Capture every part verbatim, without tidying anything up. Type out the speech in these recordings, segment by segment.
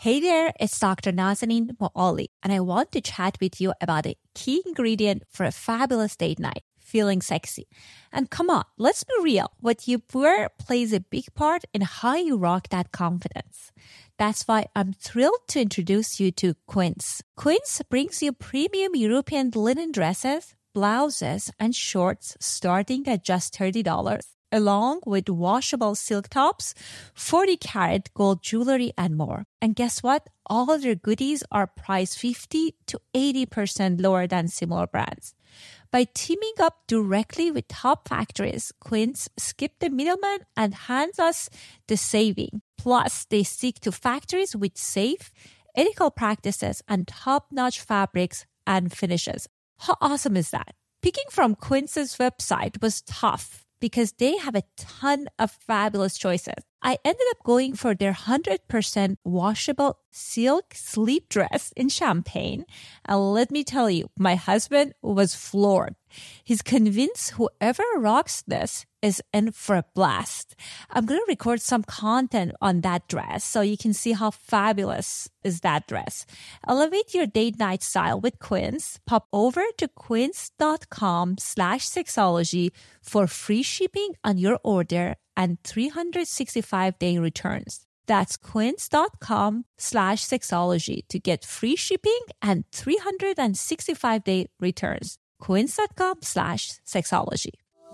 Hey there, it's Doctor Nazanin Moali, and I want to chat with you about a key ingredient for a fabulous date night, feeling sexy. And come on, let's be real. What you wear plays a big part in how you rock that confidence. That's why I'm thrilled to introduce you to Quince. Quince brings you premium European linen dresses, blouses, and shorts starting at just thirty dollars, along with washable silk tops, forty karat gold jewelry, and more. And guess what? All of their goodies are priced fifty to eighty percent lower than similar brands. By teaming up directly with top factories, Quince skipped the middleman and hands us the saving. Plus, they stick to factories with safe, ethical practices and top-notch fabrics and finishes. How awesome is that? Picking from Quince's website was tough because they have a ton of fabulous choices. I ended up going for their one hundred percent washable silk sleep dress in champagne. And let me tell you, my husband was floored. He's convinced whoever rocks this is in for a blast. I'm going to record some content on that dress so you can see how fabulous is that dress. Elevate your date night style with Quince. Pop over to quince.com slash sexology for free shipping on your order and three hundred sixty-five day returns. That's quince.com slash sexology to get free shipping and three hundred sixty-five day returns. Quince.com slash sexology.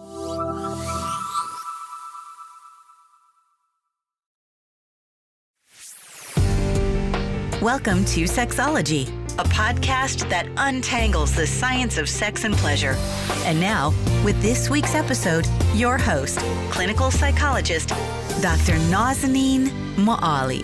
Welcome to Sexology, a podcast that untangles the science of sex and pleasure. And now, with this week's episode, your host, clinical psychologist, Doctor Nazanin Moali.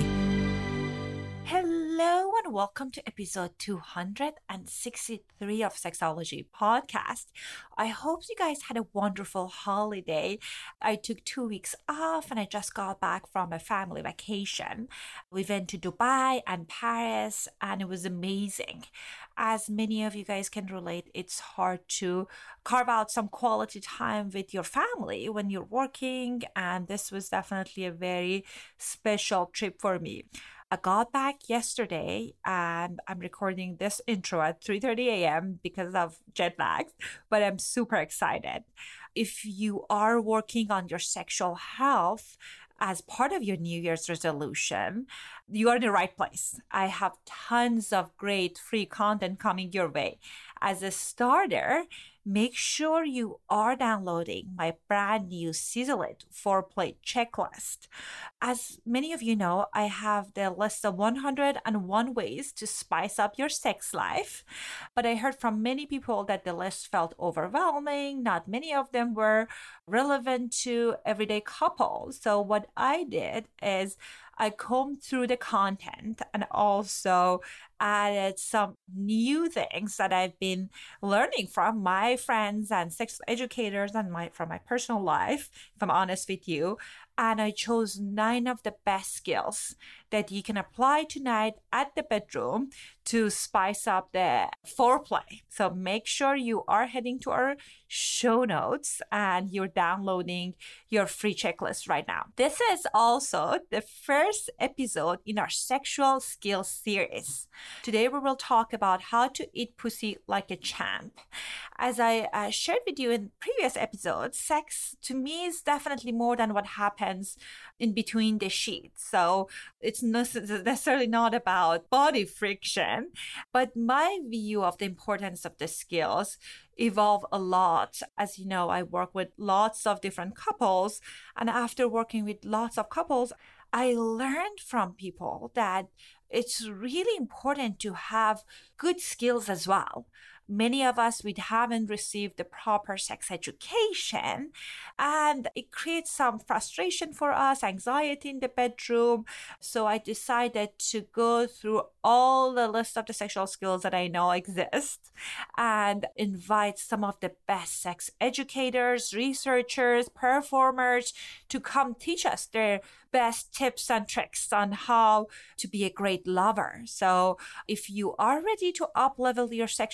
Hello and welcome to episode two hundred sixty-three of Sexology Podcast. I hope you guys had a wonderful holiday. I took two weeks off and I just got back from a family vacation. We went to Dubai and Paris and it was amazing. As many of you guys can relate, it's hard to carve out some quality time with your family when you're working, and this was definitely a very special trip for me. I got back yesterday and I'm recording this intro at three thirty a.m. because of jet lag, but I'm super excited. If you are working on your sexual health as part of your New Year's resolution, you are in the right place. I have tons of great free content coming your way. As a starter, make sure you are downloading my brand new Sizzle It foreplay checklist. As many of you know, I have the list of one hundred one ways to spice up your sex life, but I heard from many people that the list felt overwhelming. Not many of them were relevant to everyday couples. So what I did is I combed through the content and also added some new things that I've been learning from my friends and sex educators and my from my personal life, if I'm honest with you. And I chose nine of the best skills that you can apply tonight at the bedroom to spice up the foreplay. So make sure you are heading to our show notes and you're downloading your free checklist right now. This is also the first episode in our sexual skills series. Today we will talk about how to eat pussy like a champ. As I uh, shared with you in previous episodes, sex to me is definitely more than what happens in between the sheets. So it's necessarily not about body friction, but my view of the importance of the skills evolve a lot. As you know, I work with lots of different couples, and after working with lots of couples, I learned from people that it's really important to have good skills as well. Many of us, we haven't received the proper sex education, and it creates some frustration for us, anxiety in the bedroom. So I decided to go through all the list of the sexual skills that I know exist and invite some of the best sex educators, researchers, performers to come teach us their best tips and tricks on how to be a great lover. So if you are ready to up level your sexual skills,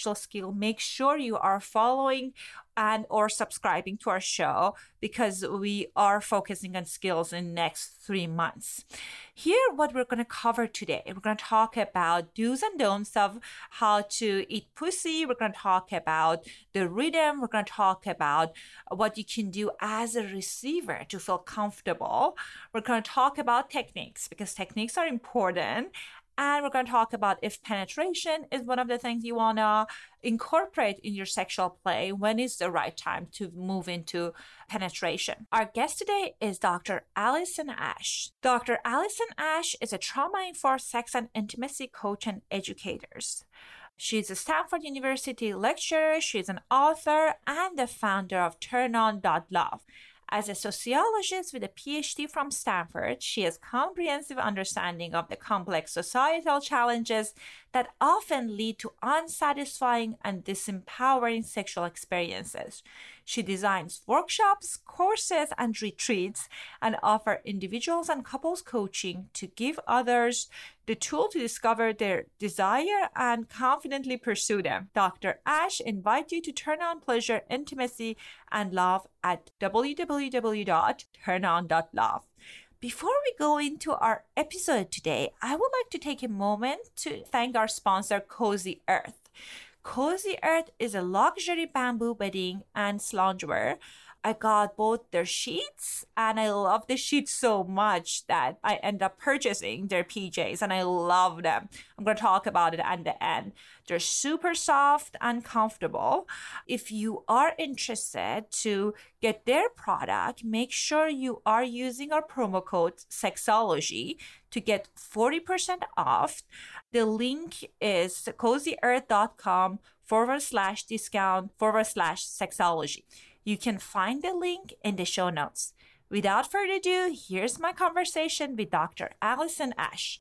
skill, make sure you are following and or subscribing to our show, because we are focusing on skills in the next three months. Here, what we're going to cover today, we're going to talk about do's and don'ts of how to eat pussy. We're going to talk about the rhythm. We're going to talk about what you can do as a receiver to feel comfortable. We're going to talk about techniques, because techniques are important. And we're going to talk about if penetration is one of the things you want to incorporate in your sexual play, when is the right time to move into penetration. Our guest today is Doctor Allison Ash. Doctor Allison Ash is a trauma-informed sex and intimacy coach and educator. She's a Stanford University lecturer. She's an author and the founder of turn on dot love. As a sociologist with a P H D from Stanford, she has comprehensive understanding of the complex societal challenges that often lead to unsatisfying and disempowering sexual experiences. She designs workshops, courses, and retreats, and offers individuals and couples coaching to give others the tool to discover their desire and confidently pursue them. Doctor Ash invites you to turn on pleasure, intimacy, and love at w w w dot turn on dot love. Before we go into our episode today, I would like to take a moment to thank our sponsor, Cozy Earth. Cozy Earth is a luxury bamboo bedding and loungewear. I got both their sheets, and I love the sheets so much that I end up purchasing their P Js, and I love them. I'm going to talk about it at the end. They're super soft and comfortable. If you are interested to get their product, make sure you are using our promo code Sexology to get forty percent off. The link is cozyearth.com forward slash discount forward slash sexology. You can find the link in the show notes. Without further ado, here's my conversation with Doctor Allison Ash.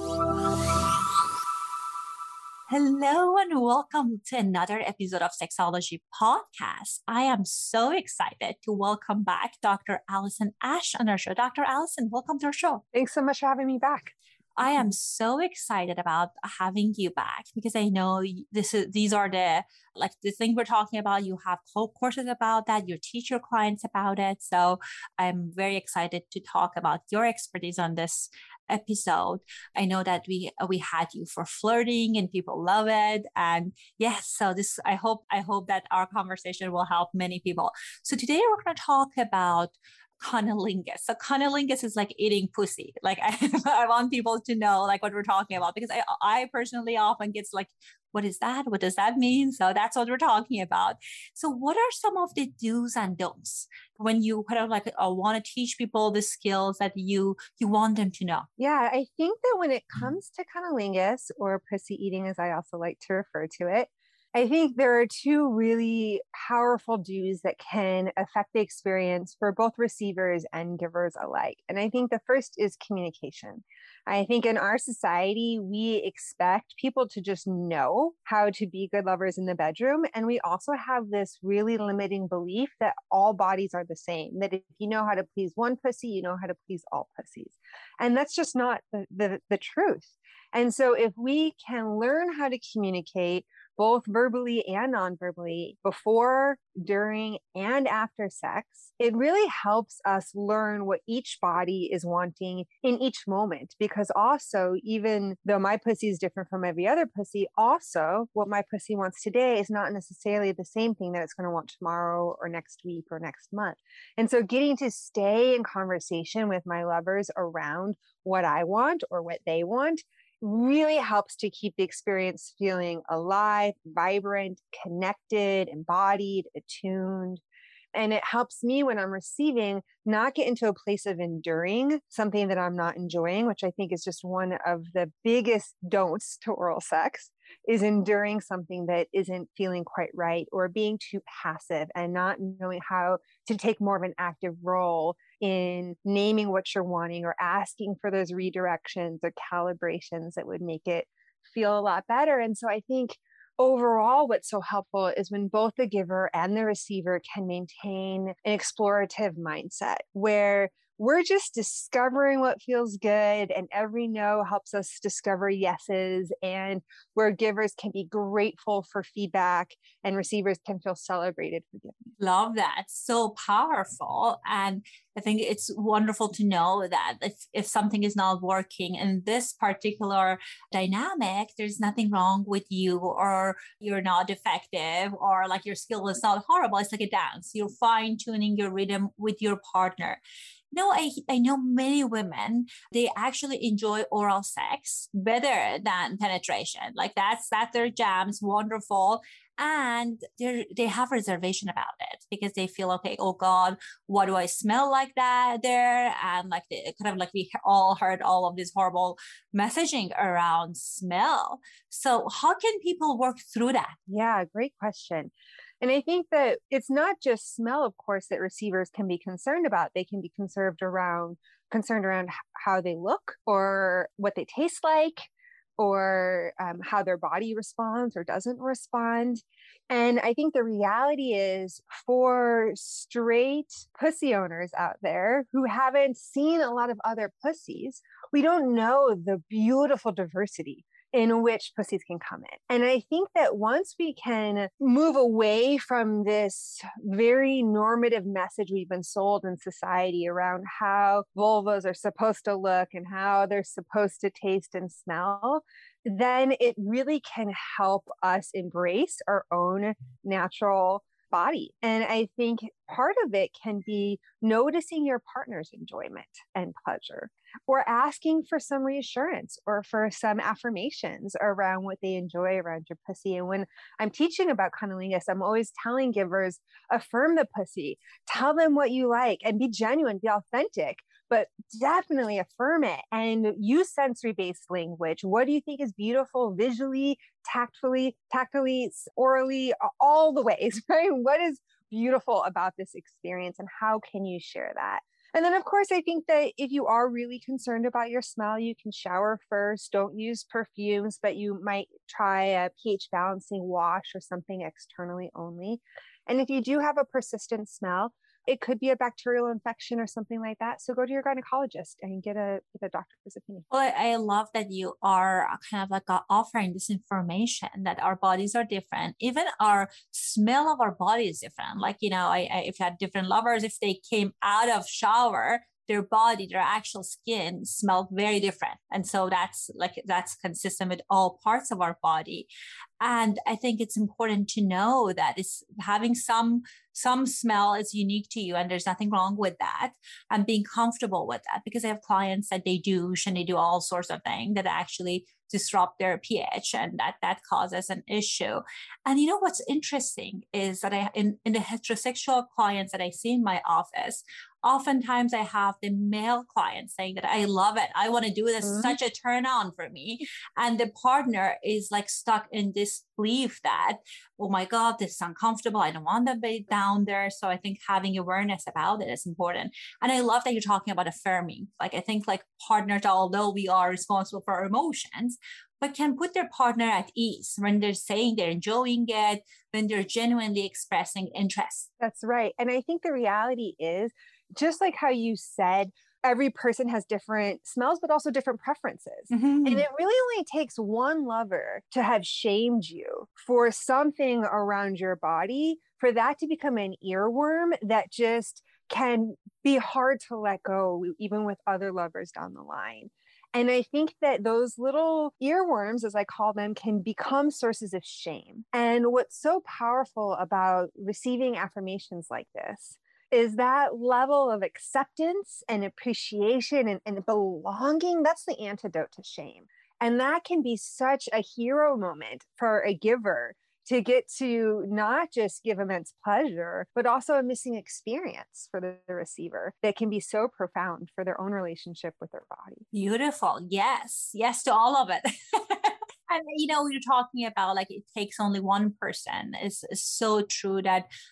Hello and welcome to another episode of Sexology Podcast. I am so excited to welcome back Doctor Allison Ash on our show. Doctor Allison, welcome to our show. Thanks so much for having me back. I am so excited about having you back, because I know this is these are the like the thing we're talking about. You have courses about that. You teach your clients about it. So I'm very excited to talk about your expertise on this episode. I know that we we had you for flirting and people love it. And yes, so this I hope I hope that our conversation will help many people. So today we're going to talk about cunnilingus. So cunnilingus is like eating pussy. Like I, I want people to know like what we're talking about, because I, I personally often gets like, what is that? What does that mean? So that's what we're talking about. So what are some of the do's and don'ts when you kind of like uh, want to teach people the skills that you you want them to know? Yeah, I think that when it comes to cunnilingus, or pussy eating, as I also like to refer to it, I think there are two really powerful do's that can affect the experience for both receivers and givers alike. And I think the first is communication. I think in our society, we expect people to just know how to be good lovers in the bedroom. And we also have this really limiting belief that all bodies are the same, that if you know how to please one pussy, you know how to please all pussies. And that's just not the, the, the truth. And so if we can learn how to communicate both verbally and non-verbally before, during, and after sex, it really helps us learn what each body is wanting in each moment. Because also, even though my pussy is different from every other pussy, also what my pussy wants today is not necessarily the same thing that it's going to want tomorrow or next week or next month. And so getting to stay in conversation with my lovers around what I want or what they want really helps to keep the experience feeling alive, vibrant, connected, embodied, attuned. And it helps me when I'm receiving not get into a place of enduring something that I'm not enjoying, which I think is just one of the biggest don'ts to oral sex, is enduring something that isn't feeling quite right, or being too passive and not knowing how to take more of an active role in naming what you're wanting or asking for those redirections or calibrations that would make it feel a lot better. And so I think overall, what's so helpful is when both the giver and the receiver can maintain an explorative mindset where we're just discovering what feels good, and every no helps us discover yeses, and where givers can be grateful for feedback and receivers can feel celebrated for giving. Love that. So powerful. And I think it's wonderful to know that if, if something is not working in this particular dynamic, there's nothing wrong with you, or you're not defective, or like your skill is not horrible. It's like a dance. You're fine tuning your rhythm with your partner. No, I, I know many women, they actually enjoy oral sex better than penetration. Like that's, that's their jams, wonderful. And they they have reservation about it because they feel, okay, oh God, what do I smell like that there? And like they kind of like we all heard all of this horrible messaging around smell. So how can people work through that? Yeah, great question. And I think that it's not just smell, of course, that receivers can be concerned about. They can be concerned around concerned around how they look or what they taste like, or um, how their body responds or doesn't respond. And I think the reality is, for straight pussy owners out there who haven't seen a lot of other pussies, we don't know the beautiful diversity in which pussies can come in. And I think that once we can move away from this very normative message we've been sold in society around how vulvas are supposed to look and how they're supposed to taste and smell, then it really can help us embrace our own natural body. And I think part of it can be noticing your partner's enjoyment and pleasure, or asking for some reassurance or for some affirmations around what they enjoy around your pussy. And when I'm teaching about cunnilingus, I'm always telling givers, affirm the pussy, tell them what you like, and be genuine, be authentic, but definitely affirm it and use sensory-based language. What do you think is beautiful visually, tactfully, tactily, orally, all the ways, right? What is beautiful about this experience, and how can you share that? And then, of course, I think that if you are really concerned about your smell, you can shower first. Don't use perfumes, but you might try a pH balancing wash or something externally only. And if you do have a persistent smell, it could be a bacterial infection or something like that. So go to your gynecologist and get a, get a doctor's opinion. Well, I, I love that you are kind of like uh, offering this information that our bodies are different. Even our smell of our body is different. Like, you know, I, I if you had different lovers, if they came out of shower, their body, their actual skin smelled very different. And so that's like, that's consistent with all parts of our body. And I think it's important to know that it's having some, some smell is unique to you, and there's nothing wrong with that, and being comfortable with that, because I have clients that they douche and they do all sorts of things that actually disrupt their pH, and that that causes an issue. And you know what's interesting is that I in, in the heterosexual clients that I see in my office, oftentimes I have the male clients saying that I love it, I want to do this, mm-hmm. such a turn on for me. And the partner is like stuck in this belief that, oh my God, this is uncomfortable, I don't want to be down there. So I think having awareness about it is important. And I love that you're talking about affirming. Like, I think like partners, although we are responsible for our emotions, but can put their partner at ease when they're saying they're enjoying it, when they're genuinely expressing interest. That's right. And I think the reality is, just like how you said, every person has different smells, but also different preferences. Mm-hmm. And it really only takes one lover to have shamed you for something around your body for that to become an earworm that just can be hard to let go, even with other lovers down the line. And I think that those little earworms, as I call them, can become sources of shame. And what's so powerful about receiving affirmations like this is that level of acceptance and appreciation and, and belonging. That's the antidote to shame. And that can be such a hero moment for a giver to get to not just give immense pleasure, but also a missing experience for the, the receiver that can be so profound for their own relationship with their body. Beautiful. Yes. Yes to all of it. And, you know, you're talking about like, it takes only one person. It's, it's so true that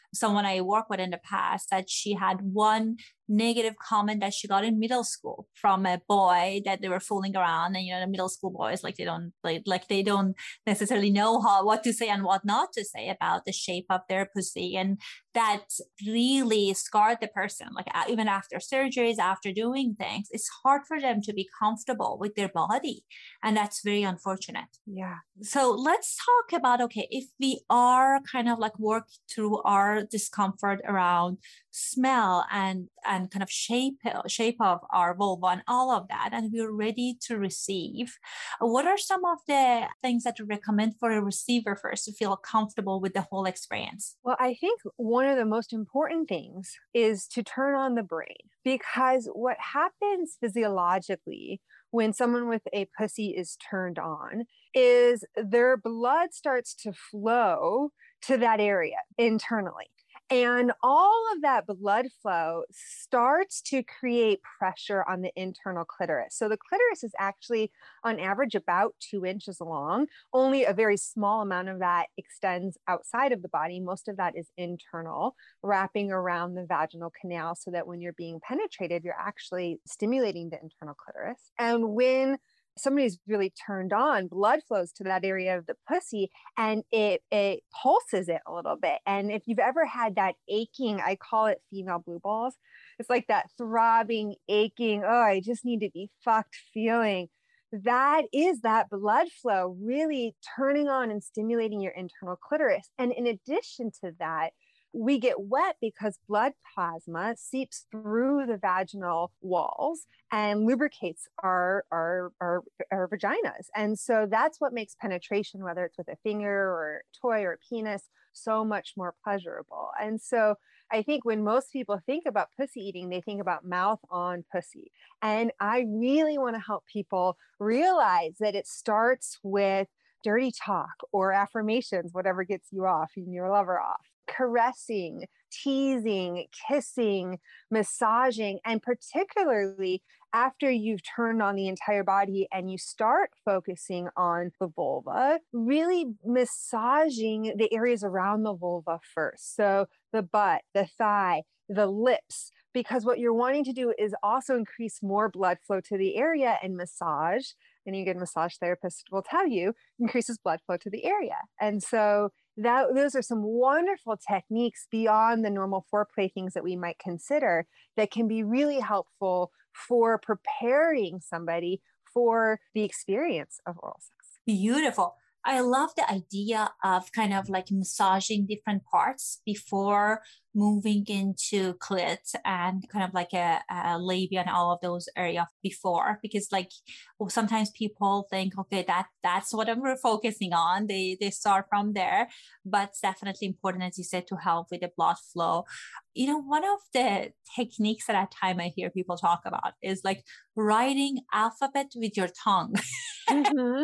someone I worked with in the past that she had one negative comment that she got in middle school from a boy that they were fooling around. And, you know, the middle school boys, like they don't, like, like they don't necessarily know how, what to say and what not to say about the shape of their pussy. And that really scarred the person, like even after surgeries, after doing things, it's hard for them to be comfortable with their body. And that's very unfortunate. Yeah. So let's talk about, okay, if we are kind of like work through our discomfort around smell and, and kind of shape, shape of our vulva and all of that, and we're ready to receive, what are some of the things that you recommend for a receiver first to feel comfortable with the whole experience? Well, I think one of the most important things is to turn on the brain, because what happens physiologically when someone with a pussy is turned on is their blood starts to flow to that area internally. And all of that blood flow starts to create pressure on the internal clitoris. So the clitoris is actually on average about two inches long. Only a very small amount of that extends outside of the body. Most of that is internal, wrapping around the vaginal canal so that when you're being penetrated, you're actually stimulating the internal clitoris. And when somebody's really turned on, blood flows to that area of the pussy and it it pulses it a little bit. And if you've ever had that aching, I call it female blue balls. It's like that throbbing, aching, oh, I just need to be fucked feeling. That is that blood flow really turning on and stimulating your internal clitoris. And in addition to that, we get wet because blood plasma seeps through the vaginal walls and lubricates our, our, our, our vaginas. And so that's what makes penetration, whether it's with a finger or a toy or a penis, so much more pleasurable. And so I think when most people think about pussy eating, they think about mouth on pussy. And I really want to help people realize that it starts with dirty talk or affirmations, whatever gets you off and your lover off. Caressing, teasing, kissing, massaging, and particularly after you've turned on the entire body and you start focusing on the vulva, really massaging the areas around the vulva first. So the butt, the thigh, the lips, because what you're wanting to do is also increase more blood flow to the area and massage. And you get a massage therapist will tell you increases blood flow to the area. And so that those are some wonderful techniques beyond the normal foreplay things that we might consider that can be really helpful for preparing somebody for the experience of oral sex. Beautiful. I love the idea of kind of like massaging different parts before moving into clit and kind of like a, a labia and all of those areas before, because like well, sometimes people think, okay, that that's what we're focusing on. They they start from there, but it's definitely important, as you said, to help with the blood flow. You know, one of the techniques at that time I hear people talk about is like writing alphabet with your tongue. Mm-hmm.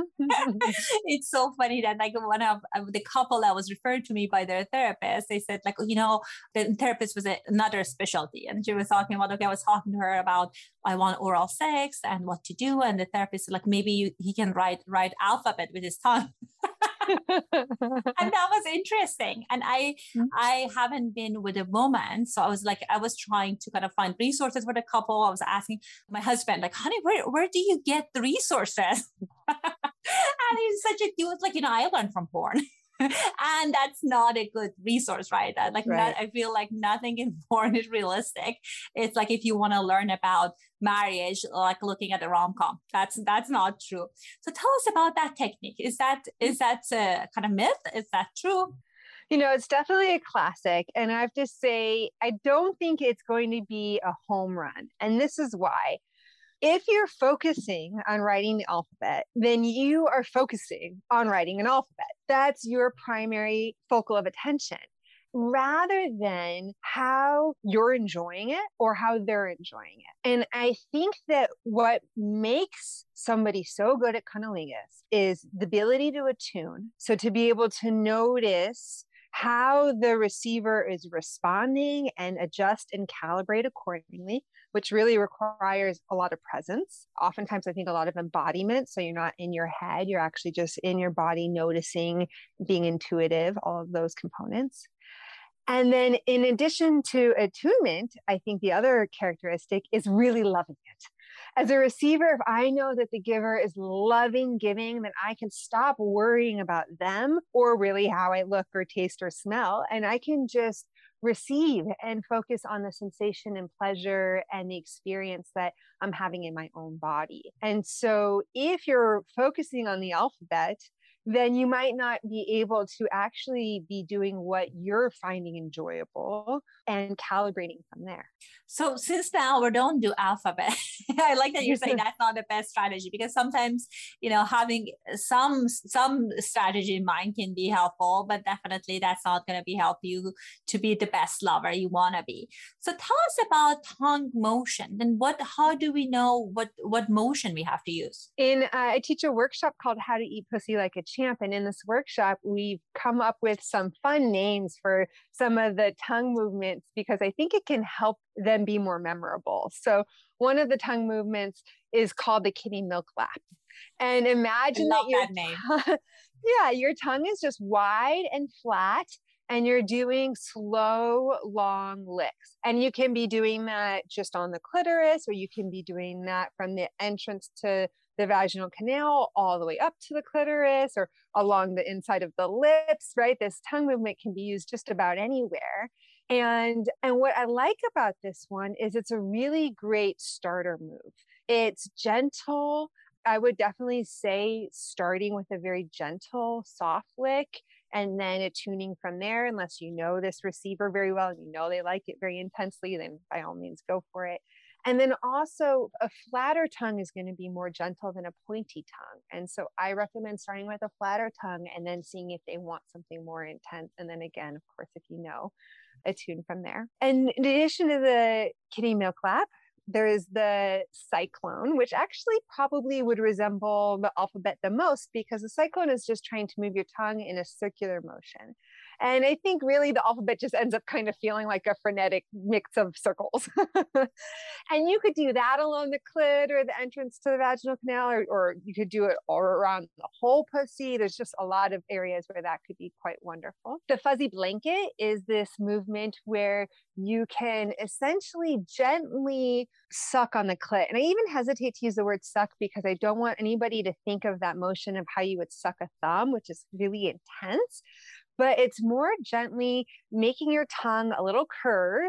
It's so funny that like one of the couple that was referred to me by their therapist, they said like, you know, the therapist was a, another specialty. And she was talking about, okay, I was talking to her about, I want oral sex and what to do. And the therapist said like, maybe you, he can write, write alphabet with his tongue. And that was interesting. And I, mm-hmm. I haven't been with a woman. So I was like, I was trying to kind of find resources for the couple. I was asking my husband, like, honey, where, where do you get the resources? And he's such a dude, like, you know, I learned from porn. And that's not a good resource, right? Like, right. Not, I feel like nothing in porn is realistic. It's like if you want to learn about marriage, like looking at a rom-com, that's that's not true. So tell us about that technique. Is that is that a kind of myth? Is that true? You know, it's definitely a classic. And I have to say, I don't think it's going to be a home run. And this is why. If you're focusing on writing the alphabet, then you are focusing on writing an alphabet. That's your primary focal of attention, rather than how you're enjoying it or how they're enjoying it. And I think that what makes somebody so good at cunnilingus is the ability to attune. So to be able to notice how the receiver is responding and adjust and calibrate accordingly, which really requires a lot of presence. Oftentimes, I think a lot of embodiment. So you're not in your head, you're actually just in your body, noticing, being intuitive, all of those components. And then in addition to attunement, I think the other characteristic is really loving it. As a receiver, if I know that the giver is loving giving, then I can stop worrying about them or really how I look or taste or smell. And I can just receive and focus on the sensation and pleasure and the experience that I'm having in my own body. And so if you're focusing on the alphabet, then you might not be able to actually be doing what you're finding enjoyable and calibrating from there. So since now we don't do alphabet, I like that you're saying that's not the best strategy, because sometimes, you know, having some some strategy in mind can be helpful, but definitely that's not going to be help you to be the best lover you want to be. So tell us about tongue motion. Then what? How do we know what what motion we have to use? In uh, I teach a workshop called How to Eat Pussy Like a Champ, and in this workshop we've come up with some fun names for some of the tongue movements because I think it can help them be more memorable. So one of the tongue movements is called the kitty milk lap. And imagine I love that, your that name. Tongue, yeah, your tongue is just wide and flat, and you're doing slow, long licks. And you can be doing that just on the clitoris, or you can be doing that from the entrance to the vaginal canal all the way up to the clitoris or along the inside of the lips, right? This tongue movement can be used just about anywhere. And, and what I like about this one is it's a really great starter move. It's gentle. I would definitely say starting with a very gentle, soft lick and then attuning from there, unless you know this receiver very well and you know they like it very intensely, then by all means go for it. And then also a flatter tongue is going to be more gentle than a pointy tongue. And so I recommend starting with a flatter tongue and then seeing if they want something more intense. And then again, of course, if you know, attune from there. And in addition to the kitty milk lap, there is the cyclone, which actually probably would resemble the alphabet the most because the cyclone is just trying to move your tongue in a circular motion. And I think really the alphabet just ends up kind of feeling like a frenetic mix of circles. And you could do that along the clit or the entrance to the vaginal canal, or, or you could do it all around the whole pussy. There's just a lot of areas where that could be quite wonderful. The fuzzy blanket is this movement where you can essentially gently suck on the clit. And I even hesitate to use the word suck because I don't want anybody to think of that motion of how you would suck a thumb, which is really intense. But it's more gently making your tongue a little curved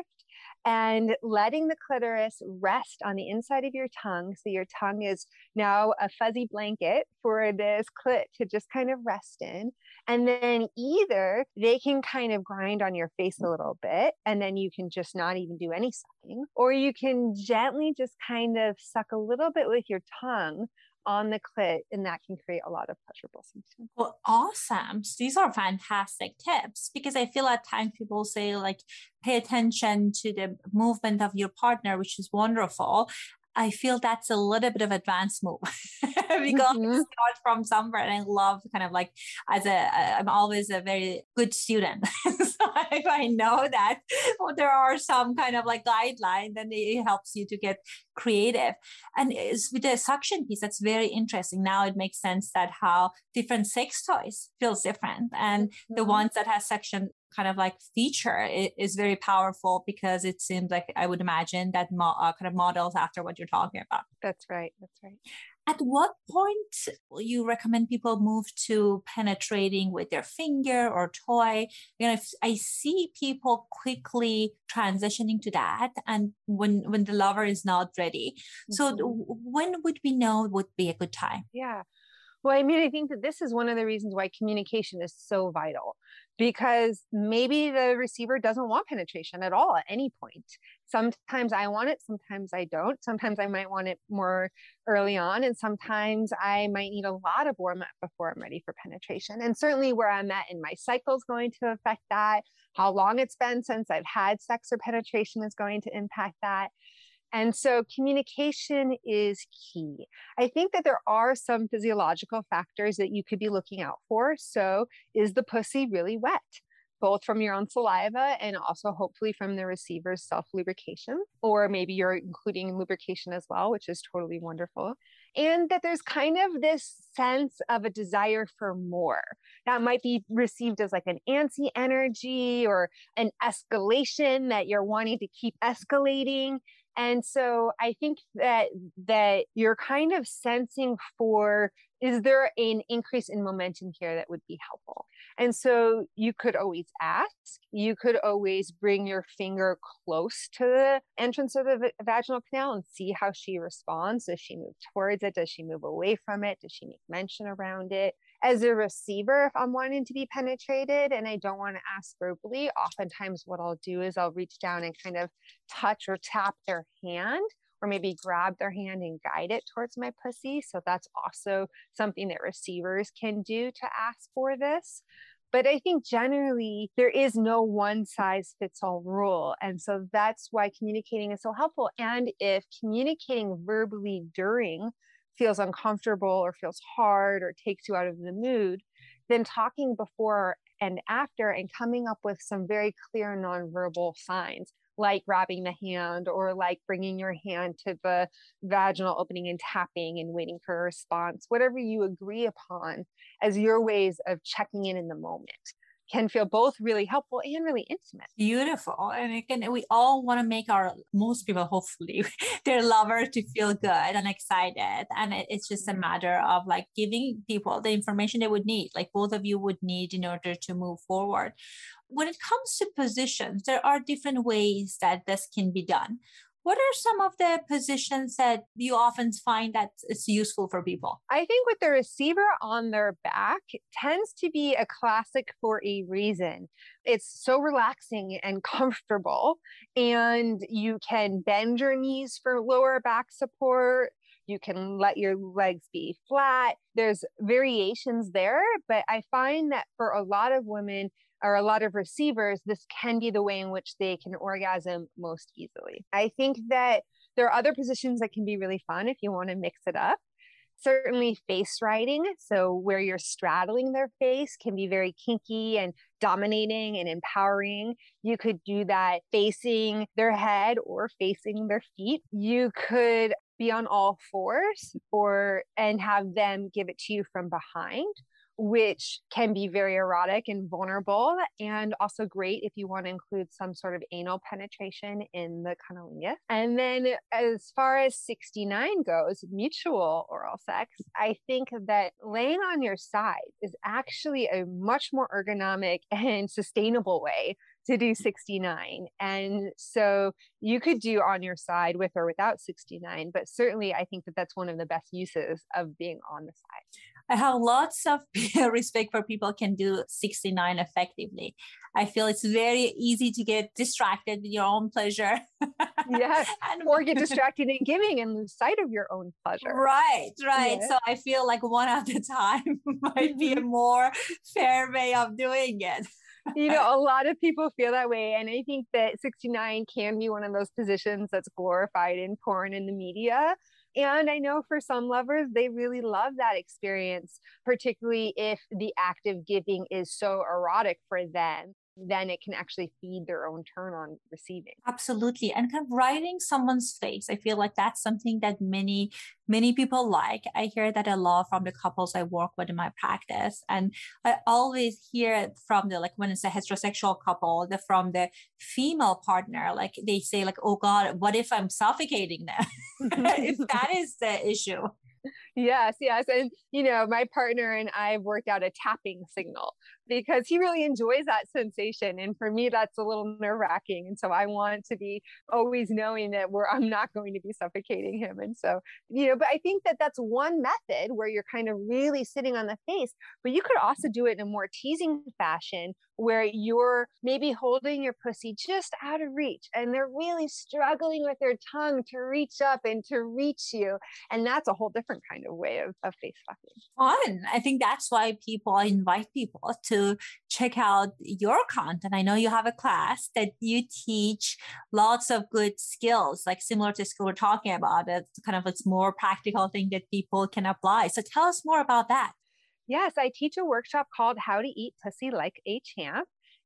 and letting the clitoris rest on the inside of your tongue. So your tongue is now a fuzzy blanket for this clit to just kind of rest in. And then either they can kind of grind on your face a little bit, and then you can just not even do any sucking, or you can gently just kind of suck a little bit with your tongue on the clit, and that can create a lot of pleasurable symptoms. Well, awesome. These are fantastic tips, because I feel at times people say like, pay attention to the movement of your partner, which is wonderful. I feel that's a little bit of advanced move because mm-hmm. I start from somewhere, and I love kind of like as a, I'm always a very good student. So if I know that well, there are some kind of like guideline, then it helps you to get creative. And it's, with the suction piece, that's very interesting. Now it makes sense that how different sex toys feels different. And mm-hmm. the ones that has suction kind of like feature it is very powerful, because it seems like I would imagine that mo- uh, kind of models after what you're talking about. That's right. That's right. At what point will you recommend people move to penetrating with their finger or toy? You know, if I see people quickly transitioning to that, and when when the lover is not ready. Mm-hmm. So when would we know would be a good time? Yeah. Well, I mean, I think that this is one of the reasons why communication is so vital, because maybe the receiver doesn't want penetration at all at any point. Sometimes I want it, sometimes I don't. Sometimes I might want it more early on, and sometimes I might need a lot of warm up before I'm ready for penetration. And certainly where I'm at in my cycle is going to affect that. How long it's been since I've had sex or penetration is going to impact that. And so communication is key. I think that there are some physiological factors that you could be looking out for. So is the pussy really wet? both from your own saliva and also hopefully from the receiver's self-lubrication, or maybe you're including lubrication as well, which is totally wonderful. And that there's kind of this sense of a desire for more. That might be received as like an antsy energy or an escalation that you're wanting to keep escalating. And so I think that that you're kind of sensing for, is there an increase in momentum here that would be helpful? And so you could always ask, you could always bring your finger close to the entrance of the v- vaginal canal and see how she responds. Does she move towards it? Does she move away from it? Does she make mention around it? As a receiver, if I'm wanting to be penetrated and I don't want to ask verbally, oftentimes what I'll do is I'll reach down and kind of touch or tap their hand, or maybe grab their hand and guide it towards my pussy. So that's also something that receivers can do to ask for this. But I think generally there is no one size fits all rule. And so that's why communicating is so helpful. And if communicating verbally during feels uncomfortable or feels hard or takes you out of the mood, then talking before and after and coming up with some very clear nonverbal signs, like grabbing the hand or like bringing your hand to the vaginal opening and tapping and waiting for a response, whatever you agree upon as your ways of checking in in the moment, can feel both really helpful and really intimate. Beautiful. And again, we all want to make our, most people, hopefully, their lover to feel good and excited. And it, it's just a matter of like giving people the information they would need, like both of you would need in order to move forward. When it comes to positions, there are different ways that this can be done. What are some of the positions that you often find that it's useful for people? I think with the receiver on their back tends to be a classic for a reason. It's so relaxing and comfortable, and you can bend your knees for lower back support. You can let your legs be flat. There's variations there, but I find that for a lot of women, or a lot of receivers, this can be the way in which they can orgasm most easily. I think that there are other positions that can be really fun if you want to mix it up. Certainly face riding, so where you're straddling their face, can be very kinky and dominating and empowering. You could do that facing their head or facing their feet. You could be on all fours or and have them give it to you from behind, which can be very erotic and vulnerable, and also great if you want to include some sort of anal penetration in the cunnilingus. And then as far as sixty-nine goes, mutual oral sex, I think that laying on your side is actually a much more ergonomic and sustainable way to do sixty-nine. And so you could do on your side with or without sixty-nine, but certainly I think that that's one of the best uses of being on the side. I have lots of respect for people who can do sixty-nine effectively. I feel it's very easy to get distracted with your own pleasure. Yes, and, or get distracted in giving and lose sight of your own pleasure. Right, right. Yeah. So I feel like one at a time might be a more fair way of doing it. You know, a lot of people feel that way. And I think that sixty-nine can be one of those positions that's glorified in porn and the media. And I know for some lovers, they really love that experience, particularly if the act of giving is so erotic for them, then it can actually feed their own turn on receiving. Absolutely. And kind of writing someone's face. I feel like that's something that many, many people like. I hear that a lot from the couples I work with in my practice. And I always hear it from the, like when it's a heterosexual couple, the from the female partner, like they say like, oh God, what if I'm suffocating them? If that is the issue. Yes, yes. And, you know, my partner and I have worked out a tapping signal because he really enjoys that sensation. And for me, that's a little nerve wracking. And so I want to be always knowing that we're, I'm not going to be suffocating him. And so, you know, but I think that that's one method where you're kind of really sitting on the face, but you could also do it in a more teasing fashion where you're maybe holding your pussy just out of reach and they're really struggling with their tongue to reach up and to reach you. And that's a whole different kind of way of, of face fucking. Fun. I think that's why people invite people to check out your content. I know you have a class that you teach lots of good skills, like similar to skill we're talking about. It's kind of it's more practical thing that people can apply. So tell us more about that. Yes, I teach a workshop called How to Eat Pussy Like a Champ.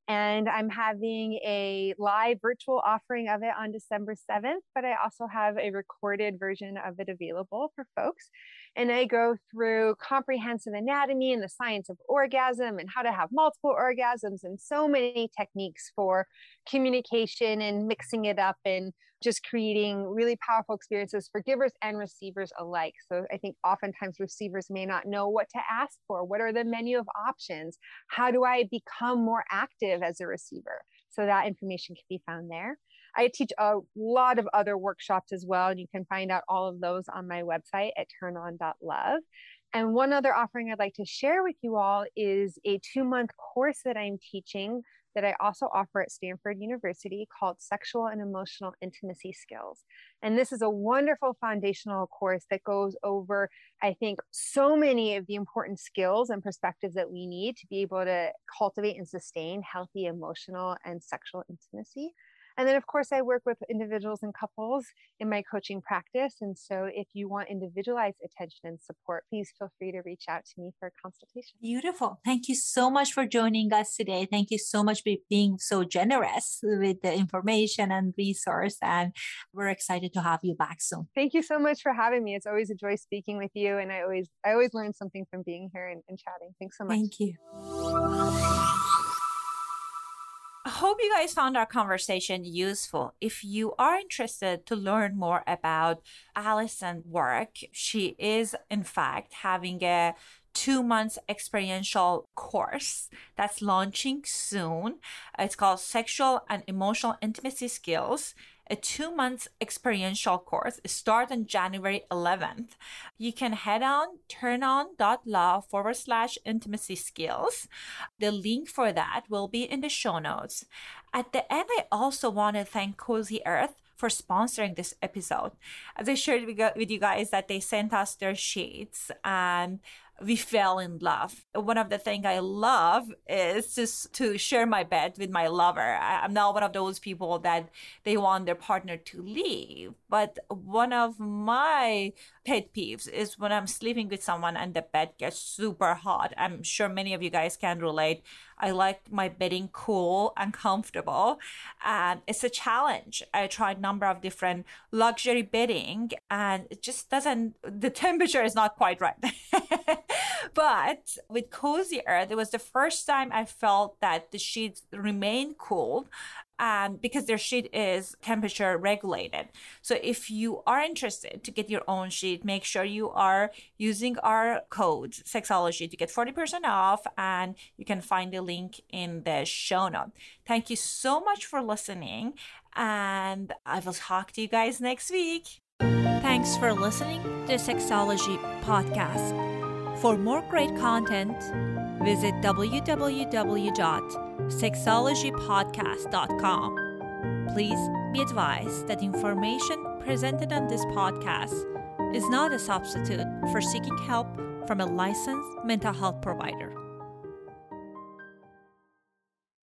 And I'm having a live virtual offering of it on December seventh, but I also have a recorded version of it available for folks. And I go through comprehensive anatomy and the science of orgasm and how to have multiple orgasms and so many techniques for communication and mixing it up and just creating really powerful experiences for givers and receivers alike. So I think oftentimes receivers may not know what to ask for. What are the menu of options? How do I become more active as a receiver? So that information can be found there. I teach a lot of other workshops as well, and you can find out all of those on my website at turn on dot love. And one other offering I'd like to share with you all is a two-month course that I'm teaching that I also offer at Stanford University called Sexual and Emotional Intimacy Skills. And this is a wonderful foundational course that goes over, I think, so many of the important skills and perspectives that we need to be able to cultivate and sustain healthy emotional and sexual intimacy. And then, of course, I work with individuals and couples in my coaching practice. And so if you want individualized attention and support, please feel free to reach out to me for a consultation. Beautiful. Thank you so much for joining us today. Thank you so much for being so generous with the information and resource. And we're excited to have you back soon. Thank you so much for having me. It's always a joy speaking with you. And I always, I always learn something from being here and, and chatting. Thanks so much. Thank you. I hope you guys found our conversation useful. If you are interested to learn more about Allison's work, she is, in fact, having a two months experiential course that's launching soon. It's called Sexual and Emotional Intimacy Skills. A two months experiential course. It starts on January eleventh. You can head on turnon.love forward slash intimacy skills. The link for that will be in the show notes. At the end, I also want to thank Cozy Earth for sponsoring this episode. As I shared with you guys that they sent us their sheets and we fell in love. One of the things I love is just to share my bed with my lover. I'm not one of those people that they want their partner to leave. But one of my pet peeves is when I'm sleeping with someone and the bed gets super hot. I'm sure many of you guys can relate. I like my bedding cool and comfortable. And it's a challenge. I tried a number of different luxury bedding and it just doesn't, the temperature is not quite right. But with Cozy Earth, it was the first time I felt that the sheets remain cool. Um, because their sheet is temperature regulated. So if you are interested to get your own sheet, make sure you are using our code Sexology to get forty percent off, and you can find the link in the show note. Thank you so much for listening, and I will talk to you guys next week. Thanks for listening to Sexology Podcast. For more great content, visit w w w dot sexology podcast dot com. Please be advised that information presented on this podcast is not a substitute for seeking help from a licensed mental health provider.